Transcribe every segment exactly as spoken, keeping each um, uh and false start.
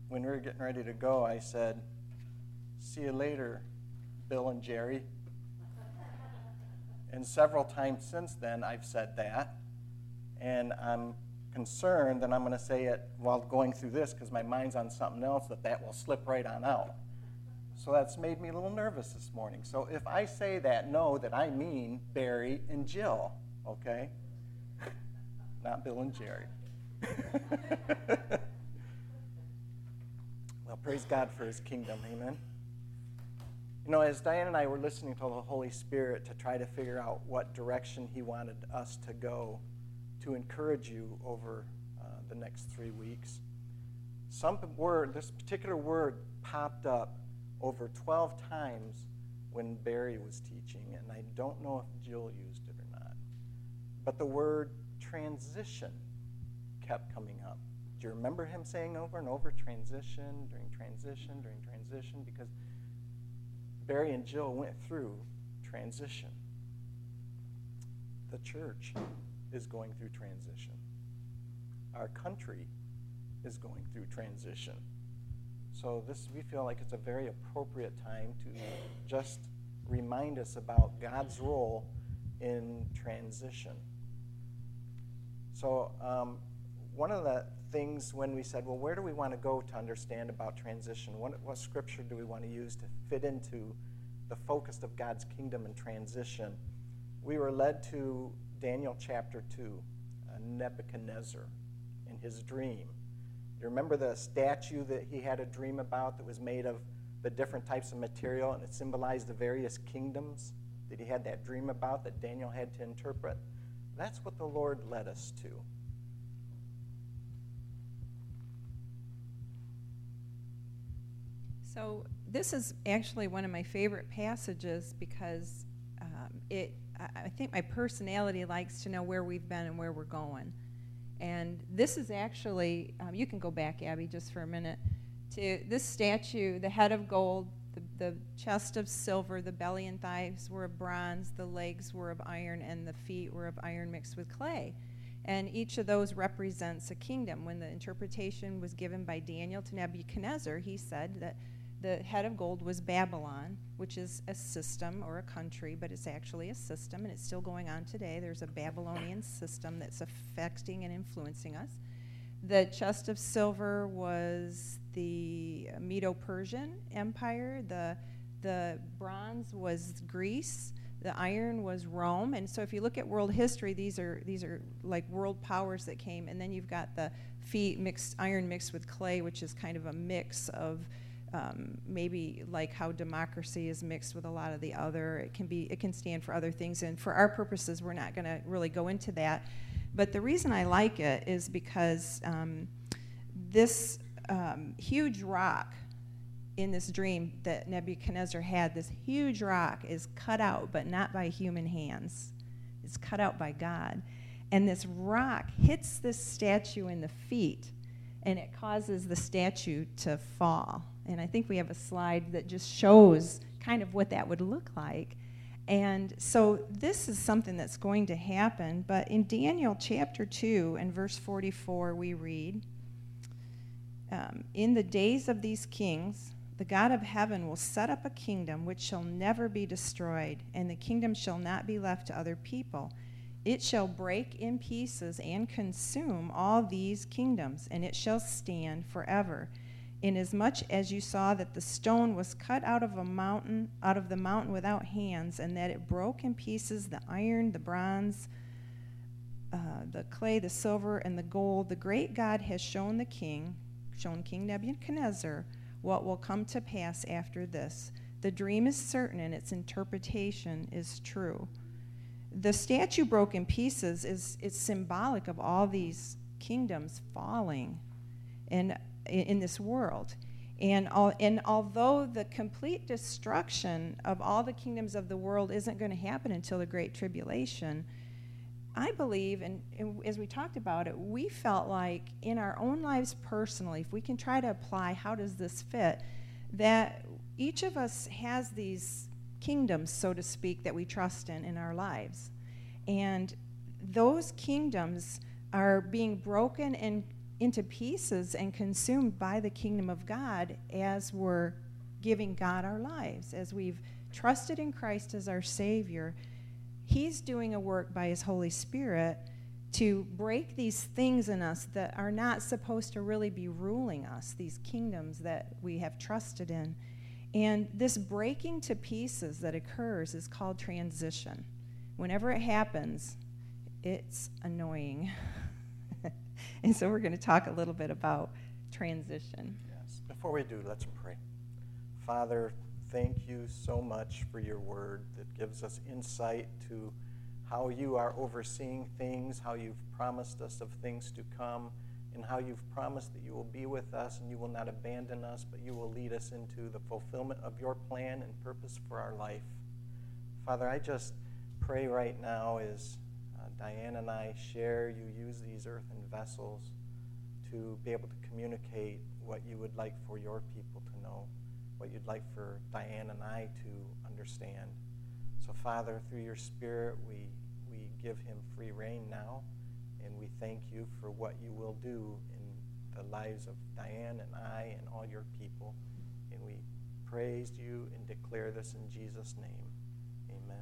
when we were getting ready to go, I said, "See you later, Bill and Jerry." And several times since then, I've said that. And I'm concerned that I'm going to say it while going through this because my mind's on something else, that that will slip right on out. So that's made me a little nervous this morning. So if I say that, know that I mean Barry and Jill, okay? Not Bill and Jerry. Well, praise God for his kingdom, amen? You know, as Diane and I were listening to the Holy Spirit to try to figure out what direction he wanted us to go to encourage you over uh, the next three weeks, some word, this particular word popped up over twelve times when Barry was teaching, and I don't know if Jill used it or not. But the word transition kept coming up. Do you remember him saying over and over, transition, during transition, during transition? Because Barry and Jill went through transition. The church is going through transition. Our country is going through transition. So this, we feel like it's a very appropriate time to just remind us about God's role in transition. So um, one of the things when we said, well, where do we want to go to understand about transition? What, what scripture do we want to use to fit into the focus of God's kingdom and transition? We were led to Daniel chapter two, uh, Nebuchadnezzar in his dream. You remember the statue that he had a dream about that was made of the different types of material, and it symbolized the various kingdoms that he had that dream about that Daniel had to interpret? That's what the Lord led us to. So this is actually one of my favorite passages because um, it. I, I think my personality likes to know where we've been and where we're going. And this is actually, um, you can go back, Abby, just for a minute, to this statue, the head of gold, the, the chest of silver, the belly and thighs were of bronze, the legs were of iron, and the feet were of iron mixed with clay. And each of those represents a kingdom. When the interpretation was given by Daniel to Nebuchadnezzar, he said that the head of gold was Babylon, which is a system or a country, but it's actually a system, and it's still going on today. There's a Babylonian system that's affecting and influencing us. The chest of silver was the Medo-Persian Empire. The, the bronze was Greece. The iron was Rome. And so if you look at world history, these are these are like world powers that came. And then you've got the feet mixed, iron mixed with clay, which is kind of a mix of Um, maybe like how democracy is mixed with a lot of the other. It can be, it can stand for other things, and for our purposes, we're not going to really go into that. But the reason I like it is because um, this um, huge rock in this dream that Nebuchadnezzar had, this huge rock is cut out, but not by human hands. It's cut out by God. And this rock hits this statue in the feet, and it causes the statue to fall. And I think we have a slide that just shows kind of what that would look like. And so this is something that's going to happen. But in Daniel chapter two and verse forty-four, we read, um, in the days of these kings, the God of heaven will set up a kingdom which shall never be destroyed, and the kingdom shall not be left to other people. It shall break in pieces and consume all these kingdoms, and it shall stand forever. Inasmuch as you saw that the stone was cut out of a mountain, out of the mountain without hands, and that it broke in pieces the iron, the bronze, uh, the clay, the silver, and the gold, the great God has shown the king, shown King Nebuchadnezzar, what will come to pass after this. The dream is certain, and its interpretation is true. The statue broke in pieces is it's symbolic of all these kingdoms falling in, in this world. And, all, and although the complete destruction of all the kingdoms of the world isn't going to happen until the Great Tribulation, I believe, and, and as we talked about it, we felt like in our own lives personally, if we can try to apply how does this fit, that each of us has these kingdoms, so to speak, that we trust in in our lives. And those kingdoms are being broken and into pieces and consumed by the kingdom of God as we're giving God our lives, as we've trusted in Christ as our Savior. He's doing a work by his Holy Spirit to break these things in us that are not supposed to really be ruling us, these kingdoms that we have trusted in. And this breaking to pieces that occurs is called transition. Whenever it happens, it's annoying. And so we're going to talk a little bit about transition. Yes. Before we do, let's pray. Father, thank you so much for your word that gives us insight to how you are overseeing things, how you've promised us of things to come, and how you've promised that you will be with us and you will not abandon us, but you will lead us into the fulfillment of your plan and purpose for our life. Father, I just pray right now as uh, Diane and I share, you use these earthen vessels to be able to communicate what you would like for your people to know, what you'd like for Diane and I to understand. So, Father, through your Spirit, we, we give him free rein now, and we thank you for what you will do in the lives of Diane and I and all your people. And we praise you and declare this in Jesus' name. Amen.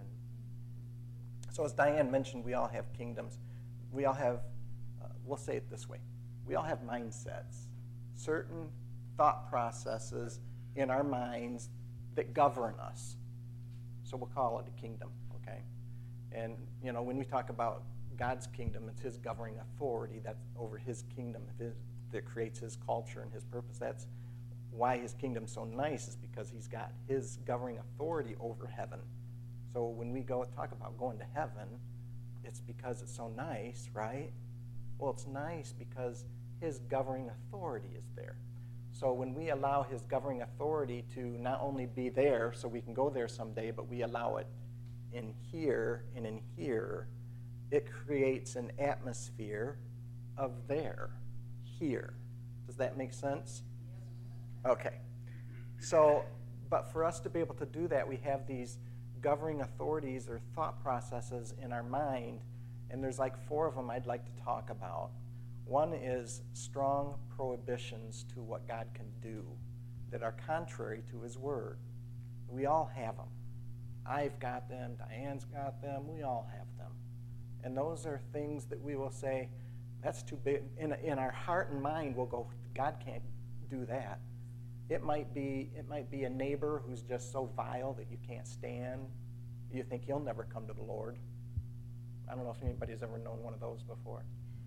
So as Diane mentioned, we all have kingdoms. We all have, uh, we'll say it this way, we all have mindsets, certain thought processes in our minds that govern us. So we'll call it a kingdom, okay? And, you know, when we talk about God's kingdom, it's his governing authority that's over his kingdom his, that creates his culture and his purpose. That's why his kingdom's so nice, is because he's got his governing authority over heaven. So when we go talk about going to heaven, it's because it's so nice, right? Well, it's nice because his governing authority is there. So when we allow his governing authority to not only be there so we can go there someday, but we allow it in here and in here, it creates an atmosphere of there, here. Does that make sense? Okay. So, but for us to be able to do that, we have these governing authorities or thought processes in our mind, and there's like four of them I'd like to talk about. One is strong prohibitions to what God can do that are contrary to his word. We all have them. I've got them, Diane's got them, we all have them. And those are things that we will say, that's too big. In, in our heart and mind, we'll go, God can't do that. It might be, it might be a neighbor who's just so vile that you can't stand. You think he'll never come to the Lord. I don't know if anybody's ever known one of those before.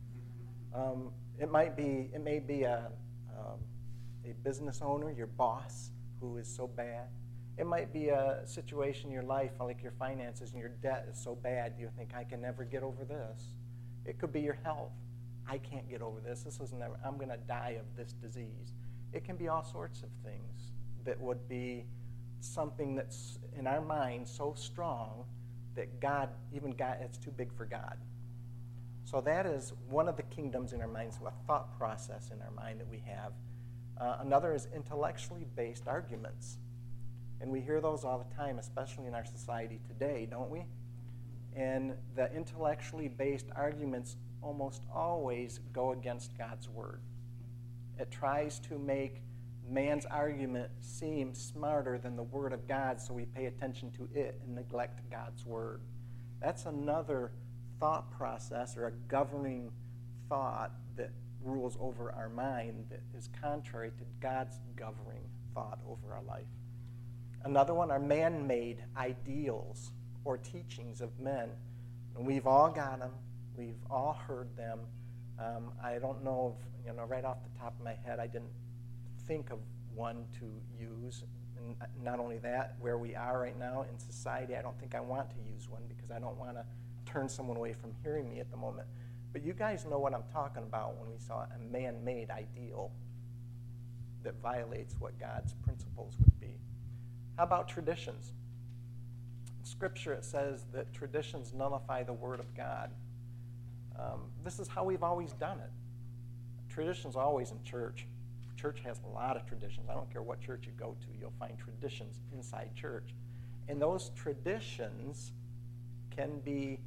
Um, it might be, it may be a, um, a business owner, your boss, who is so bad. It might be a situation in your life, like your finances and your debt is so bad, you think, I can never get over this. It could be your health. I can't get over this. This is never, I'm going to die of this disease. It can be all sorts of things that would be something that's in our mind so strong that God, even God, it's too big for God. So that is one of the kingdoms in our minds, a thought process in our mind that we have. Uh, another is intellectually based arguments. And we hear those all the time, especially in our society today, don't we? And the intellectually based arguments almost always go against God's word. It tries to make man's argument seem smarter than the word of God, so we pay attention to it and neglect God's word. That's another thought process or a governing thought that rules over our mind that is contrary to God's governing thought over our life. Another one are man-made ideals or teachings of men. And we've all got them. We've all heard them. Um, I don't know if, you know, right off the top of my head, I didn't think of one to use. And not only that, where we are right now in society, I don't think I want to use one because I don't want to turn someone away from hearing me at the moment. But you guys know what I'm talking about when we saw a man-made ideal that violates what God's principles would be. How about traditions? In Scripture, it says that traditions nullify the Word of God. Um, this is how we've always done it. Traditions always in church. Church has a lot of traditions. I don't care what church you go to, you'll find traditions inside church. And those traditions can be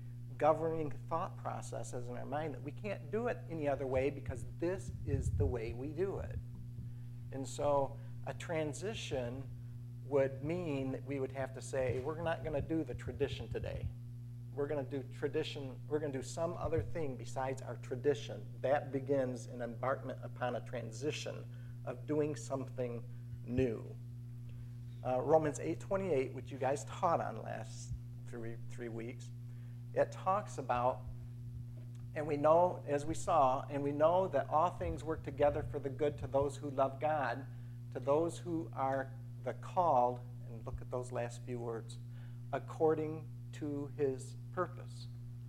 governing thought processes in our mind that we can't do it any other way because this is the way we do it. And so a transition would mean that we would have to say, we're not going to do the tradition today. We're going to do tradition, we're going to do some other thing besides our tradition. That begins an embarkment upon a transition of doing something new. Uh, Romans eight twenty-eight, which you guys taught on last three, three weeks, it talks about, and we know, as we saw, and we know that all things work together for the good to those who love God, to those who are the called, and look at those last few words, according to his purpose.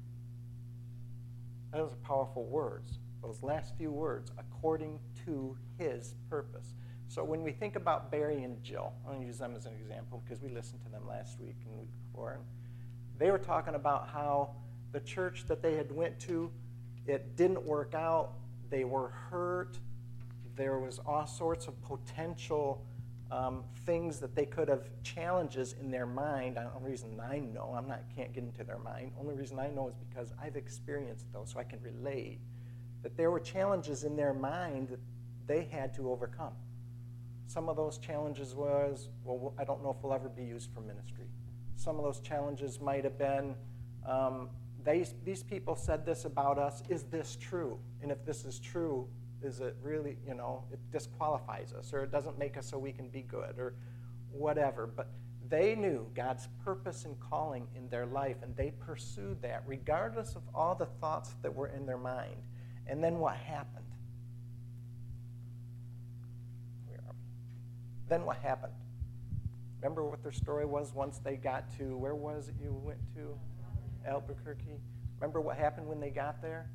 Those are powerful words. Those last few words, according to his purpose. So when we think about Barry and Jill, I'm going to use them as an example because we listened to them last week and the week before. And they were talking about how the church that they had went to, it didn't work out. They were hurt. There was all sorts of potential um, things that they could have, challenges in their mind. The only reason I know, I'm not can't get into their mind. Only reason I know is because I've experienced those, so I can relate. That there were challenges in their mind that they had to overcome. Some of those challenges was, well, I don't know if we'll ever be used for ministry. Some of those challenges might have been, um, they, these people said this about us. Is this true? And if this is true, is it really, you know, it disqualifies us, or it doesn't make us so we can be good, or whatever. But they knew God's purpose and calling in their life, and they pursued that regardless of all the thoughts that were in their mind. And then what happened? Then what happened? Remember what their story was once they got to, where was it you went to? Albuquerque. Remember what happened when they got there?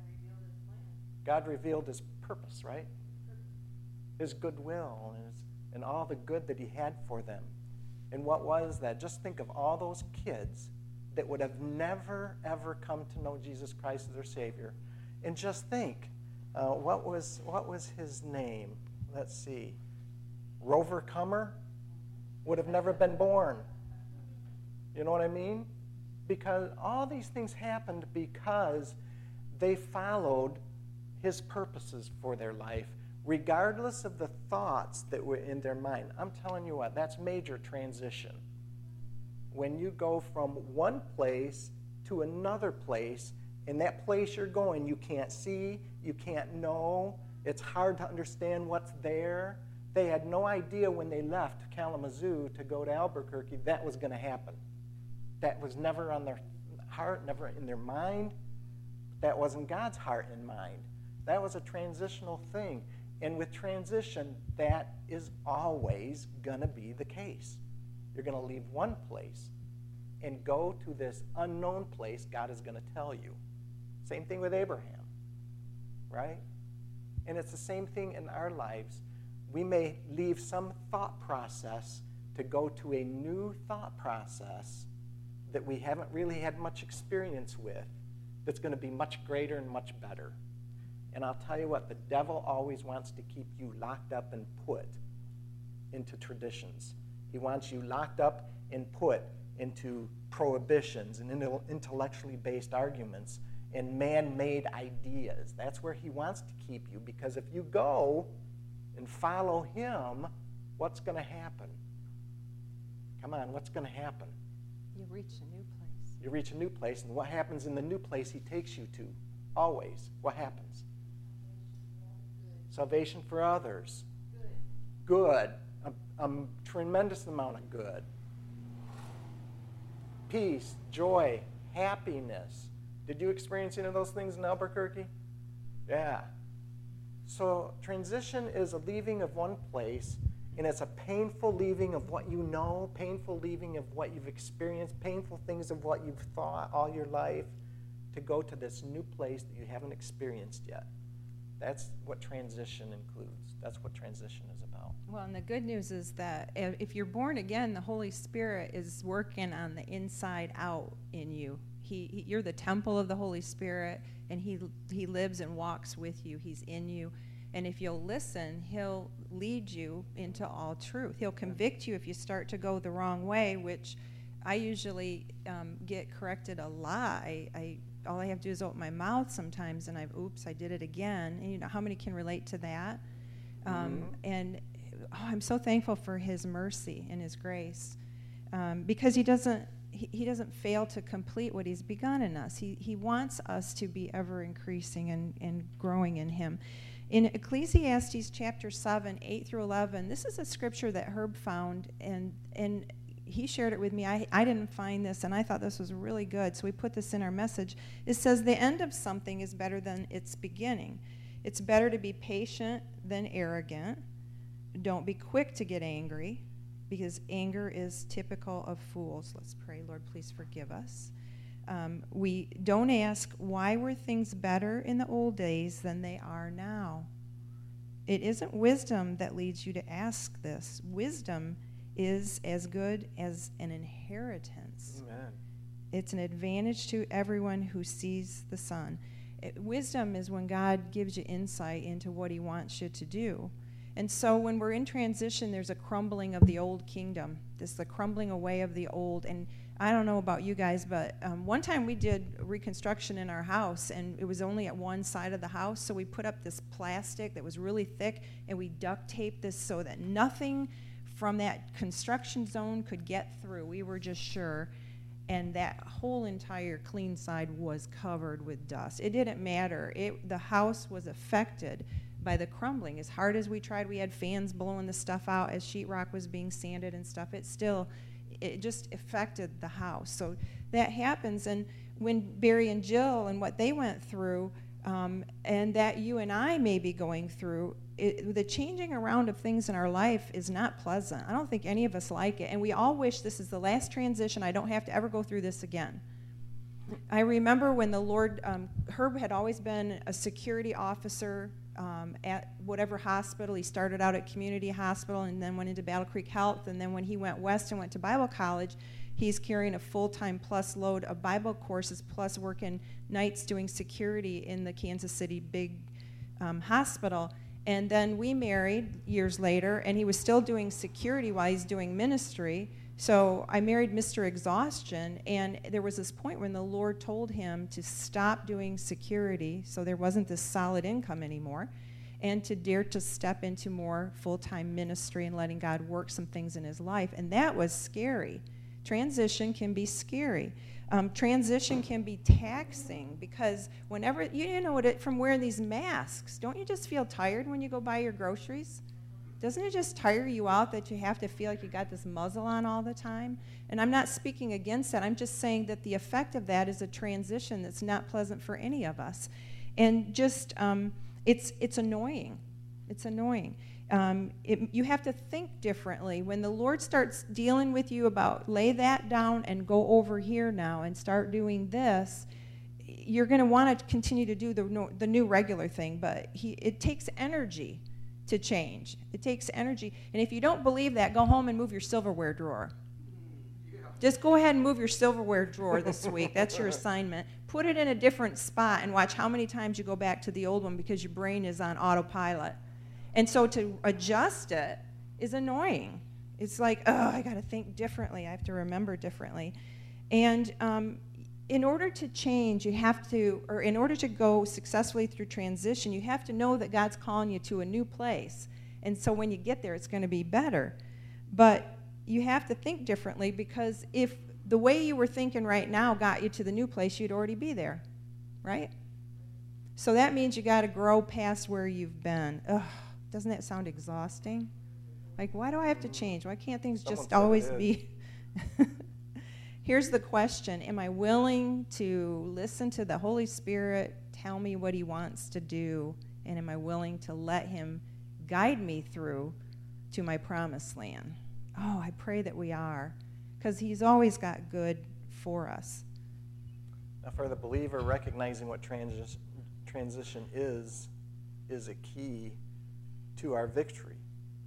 God revealed his purpose, right? His goodwill and, his, and all the good that he had for them. And what was that? Just think of all those kids that would have never, ever come to know Jesus Christ as their Savior. And just think, uh, what was what was his name? Let's see. Rover Comer would have never been born. You know what I mean? Because all these things happened because they followed his purposes for their life, regardless of the thoughts that were in their mind. I'm telling you what, that's major transition. When you go from one place to another place, and that place you're going, you can't see, you can't know, it's hard to understand what's there. They had no idea when they left Kalamazoo to go to Albuquerque that was going to happen. That was never on their heart, never in their mind. That wasn't God's heart and mind. That was a transitional thing. And with transition, that is always going to be the case. You're going to leave one place and go to this unknown place God is going to tell you. Same thing with Abraham, right? And it's the same thing in our lives. We may leave some thought process to go to a new thought process that we haven't really had much experience with that's going to be much greater and much better. And I'll tell you what, the devil always wants to keep you locked up and put into traditions. He wants you locked up and put into prohibitions and intellectually based arguments and man-made ideas. That's where he wants to keep you, because if you go and follow him, what's going to happen? Come on, what's going to happen? You reach a new place. You reach a new place, and what happens in the new place he takes you to? Always. What happens? Salvation for others. Good. A, a tremendous amount of good. Peace, joy, happiness. Did you experience any of those things in Albuquerque? Yeah. So transition is a leaving of one place, and it's a painful leaving of what you know, painful leaving of what you've experienced, painful things of what you've thought all your life, to go to this new place that you haven't experienced yet. That's what transition includes. That's what transition is about. Well, and the good news is that if you're born again, the Holy Spirit is working on the inside out in you. He, he, you're the temple of the Holy Spirit, and he, he lives and walks with you. He's in you. And if you'll listen, he'll lead you into all truth. He'll convict you if you start to go the wrong way, which I usually um, get corrected a lot. I, I all I have to do is open my mouth sometimes, and I've oops, I did it again. And you know how many can relate to that? Um, Mm-hmm. And oh, I'm so thankful for His mercy and His grace, um, because He doesn't he, he doesn't fail to complete what He's begun in us. He He wants us to be ever increasing and, and growing in Him. In Ecclesiastes chapter seven, eight through eleven, this is a scripture that Herb found, and and he shared it with me. I, I didn't find this, and I thought this was really good, so we put this in our message. It says, the end of something is better than its beginning. It's better to be patient than arrogant. Don't be quick to get angry, because anger is typical of fools. Let's pray. Lord, please forgive us. Um, we don't ask, why were things better in the old days than they are now? It isn't wisdom that leads you to ask this. Wisdom is as good as an inheritance. Amen. It's an advantage to everyone who sees the sun. It, wisdom is when God gives you insight into what He wants you to do. And so when we're in transition, there's a crumbling of the old kingdom. This is the crumbling away of the old. And I don't know about you guys, but um, one time we did reconstruction in our house, and it was only at one side of the house, so we put up this plastic that was really thick, and we duct taped this so that nothing from that construction zone could get through. We were just sure. And that whole entire clean side was covered with dust. It didn't matter. It, the house was affected by the crumbling. As hard as we tried, we had fans blowing the stuff out as sheetrock was being sanded and stuff. It still, it just affected the house. So that happens. And when Barry and Jill and what they went through, um, and that you and I may be going through, it, the changing around of things in our life is not pleasant. I don't think any of us like it. And we all wish this is the last transition. I don't have to ever go through this again. I remember when the Lord, um, Herb had always been a security officer um, at whatever hospital. He started out at Community Hospital and then went into Battle Creek Health. And then when he went west and went to Bible College, he's carrying a full-time plus load of Bible courses, plus working nights doing security in the Kansas City big um, hospital. And then we married years later, and he was still doing security while he's doing ministry. So I married Mister Exhaustion, and there was this point when the Lord told him to stop doing security, so there wasn't this solid income anymore, and to dare to step into more full-time ministry and letting God work some things in his life. And that was scary. Transition can be scary. Um, transition can be taxing, because whenever, you know what, it, from wearing these masks, don't you just feel tired when you go buy your groceries? Doesn't it just tire you out that you have to feel like you got this muzzle on all the time? And I'm not speaking against that. I'm just saying that the effect of that is a transition that's not pleasant for any of us. And just, um, it's, it's annoying. It's annoying. Um, it, you have to think differently. When the Lord starts dealing with you about lay that down and go over here now and start doing this, you're going to want to continue to do the, no, the new regular thing, but he, it takes energy to change. It takes energy. And if you don't believe that, go home and move your silverware drawer. Yeah. Just go ahead and move your silverware drawer this week. That's your assignment. Put it in a different spot and watch how many times you go back to the old one, because your brain is on autopilot. And so to adjust it is annoying. It's like, oh, I got to think differently. I have to remember differently. And um, in order to change, you have to, or in order to go successfully through transition, you have to know that God's calling you to a new place. And so when you get there, it's going to be better. But you have to think differently, because if the way you were thinking right now got you to the new place, you'd already be there, right? So that means you got to grow past where you've been. Ugh. Doesn't that sound exhausting? Like, why do I have to change? Why can't things Someone just said always it be? Here's the question. Am I willing to listen to the Holy Spirit tell me what he wants to do? And am I willing to let him guide me through to my promised land? Oh, I pray that we are, because he's always got good for us. Now, for the believer, recognizing what transi- transition is, is a key to our victory.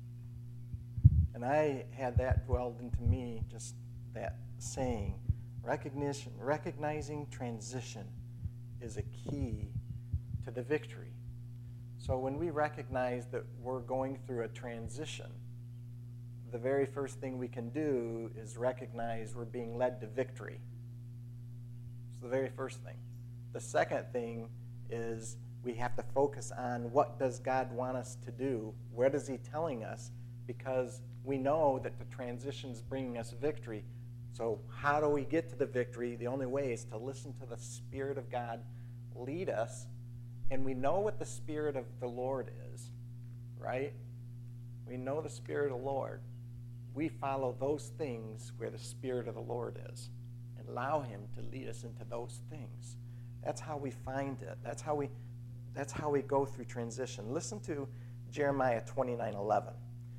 And I had that dwelled into me, just that saying, recognition, recognizing transition is a key to the victory. So when we recognize that we're going through a transition, the very first thing we can do is recognize we're being led to victory. It's the very first thing. The second thing is we have to focus on what does God want us to do? What is he telling us? Because we know that the transition is bringing us victory. So how do we get to the victory? The only way is to listen to the Spirit of God lead us. And we know what the Spirit of the Lord is, right? We know the Spirit of the Lord. We follow those things where the Spirit of the Lord is and allow him to lead us into those things. That's how we find it. That's how we, that's how we go through transition. Listen to Jeremiah twenty-nine eleven.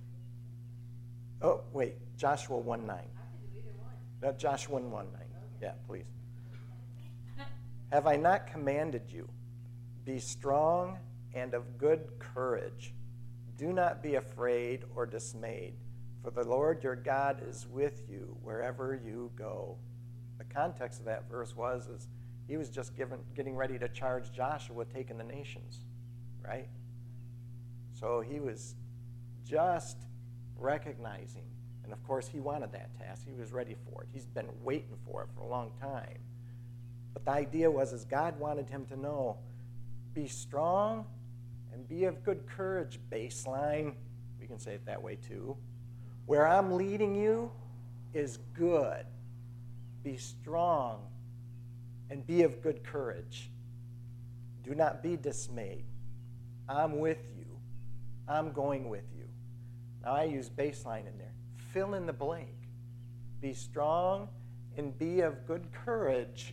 Oh, wait, Joshua one nine. I can do either one. No, Joshua one nine. Yeah, please. Have I not commanded you? Be strong and of good courage. Do not be afraid or dismayed, for the Lord your God is with you wherever you go. The context of that verse was is he was just given, getting ready to charge Joshua with taking the nations, right? So he was just recognizing, and of course he wanted that task. He was ready for it. He's been waiting for it for a long time. But the idea was is God wanted him to know, be strong and be of good courage, baseline. We can say it that way too. Where I'm leading you is good. Be strong and be of good courage. Do not be dismayed. I'm with you. I'm going with you. Now I use baseline in there. Fill in the blank. Be strong and be of good courage.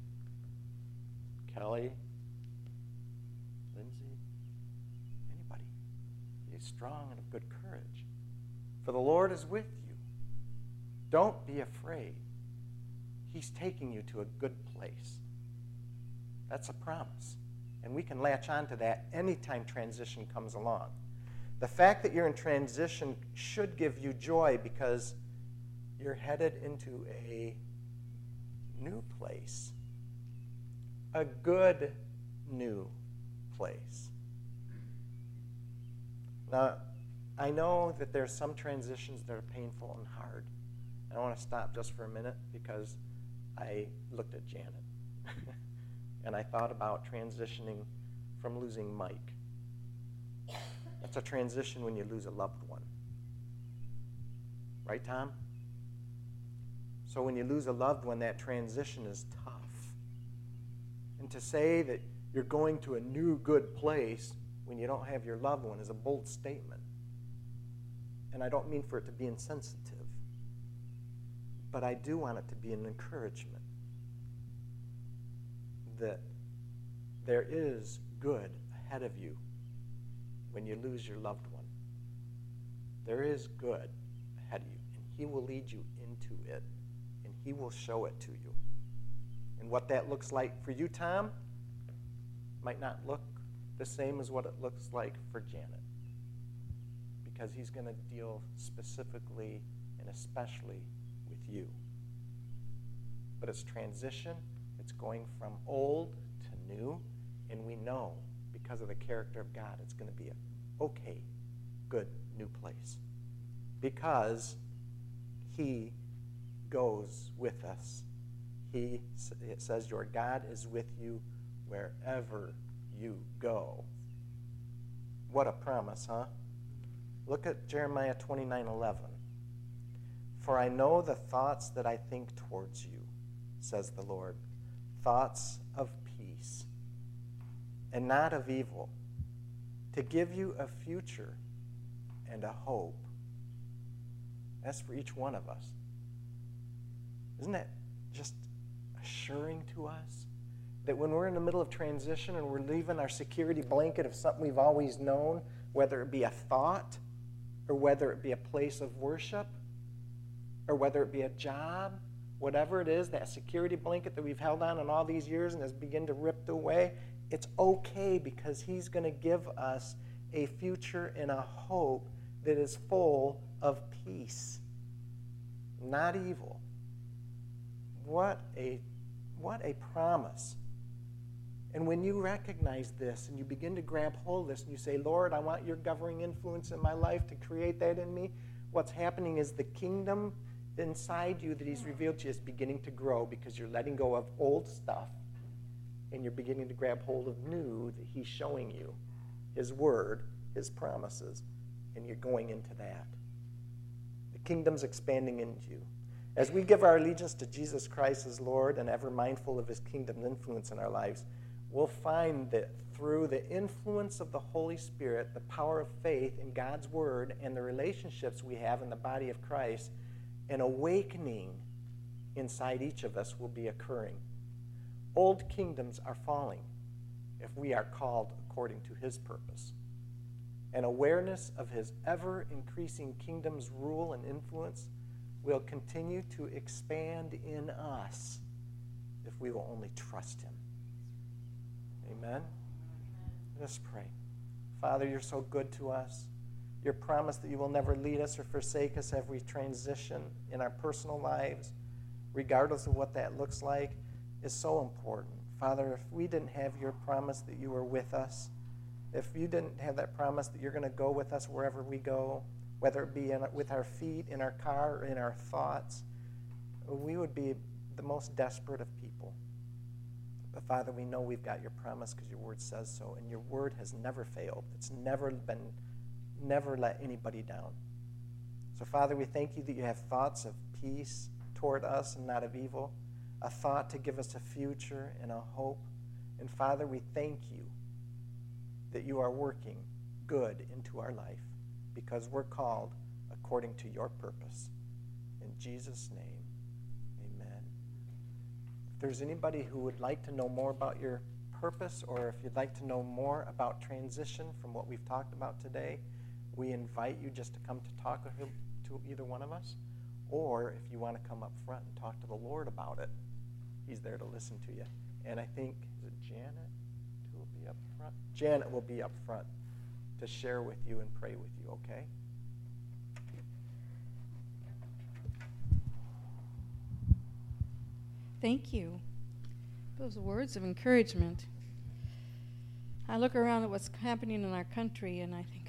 Kelly, Lindsay, anybody. Be strong and of good courage. For the Lord is with you. Don't be afraid. He's taking you to a good place. That's a promise. And we can latch on to that anytime transition comes along. The fact that you're in transition should give you joy because you're headed into a new place. A good new place. Now, I know that there's some transitions that are painful and hard. And I want to stop just for a minute because I looked at Janet. And I thought about transitioning from losing Mike. That's a transition when you lose a loved one. Right, Tom? So when you lose a loved one, that transition is tough. And to say that you're going to a new good place when you don't have your loved one is a bold statement. And I don't mean for it to be insensitive, but I do want it to be an encouragement that there is good ahead of you when you lose your loved one. There is good ahead of you, and he will lead you into it, and he will show it to you. And what that looks like for you, Tom, might not look the same as what it looks like for Janet, because he's going to deal specifically and especially with you. But it's transition. It's going from old to new, and we know because of the character of God, it's going to be an okay, good new place because he goes with us. He, it says, your God is with you wherever you go. What a promise, huh? Look at Jeremiah twenty-nine eleven. For I know the thoughts that I think towards you, says the Lord, thoughts of peace and not of evil, to give you a future and a hope. That's for each one of us. Isn't that just assuring to us that when we're in the middle of transition and we're leaving our security blanket of something we've always known, whether it be a thought or whether it be a place of worship or whether it be a job, whatever it is, that security blanket that we've held on in all these years and has begun to rip away, it's okay because he's going to give us a future and a hope that is full of peace, not evil. What a, what a promise. And when you recognize this and you begin to grab hold of this and you say, Lord, I want your governing influence in my life to create that in me, What's happening is the kingdom inside you that he's revealed to you is beginning to grow because you're letting go of old stuff and you're beginning to grab hold of new that he's showing you, his word, his promises, and you're going into that. The kingdom's expanding into you. As we give our allegiance to Jesus Christ as Lord and ever mindful of his kingdom's influence in our lives, we'll find that through the influence of the Holy Spirit, the power of faith in God's word, and the relationships we have in the body of Christ, an awakening inside each of us will be occurring. Old kingdoms are falling if we are called according to his purpose. An awareness of his ever-increasing kingdom's rule and influence will continue to expand in us if we will only trust him. Amen? Let us pray. Father, you're so good to us. Your promise that you will never lead us or forsake us as we transition in our personal lives, regardless of what that looks like, is so important. Father, if we didn't have your promise that you were with us, if you didn't have that promise that you're going to go with us wherever we go, whether it be in, with our feet, in our car, or in our thoughts, we would be the most desperate of people. But Father, we know we've got your promise because your word says so, and your word has never failed. It's never been, never let anybody down. So Father, we thank you that you have thoughts of peace toward us and not of evil, a thought to give us a future and a hope. And Father, we thank you that you are working good into our life because we're called according to your purpose. In Jesus' name, amen. If there's anybody who would like to know more about your purpose, or if you'd like to know more about transition from what we've talked about today, we invite you just to come to talk with him, to either one of us, or if you want to come up front and talk to the Lord about it, he's there to listen to you. And I think, is it Janet who will be up front? Janet will be up front to share with you and pray with you, okay? Thank you. Those words of encouragement. I look around at what's happening in our country and I think,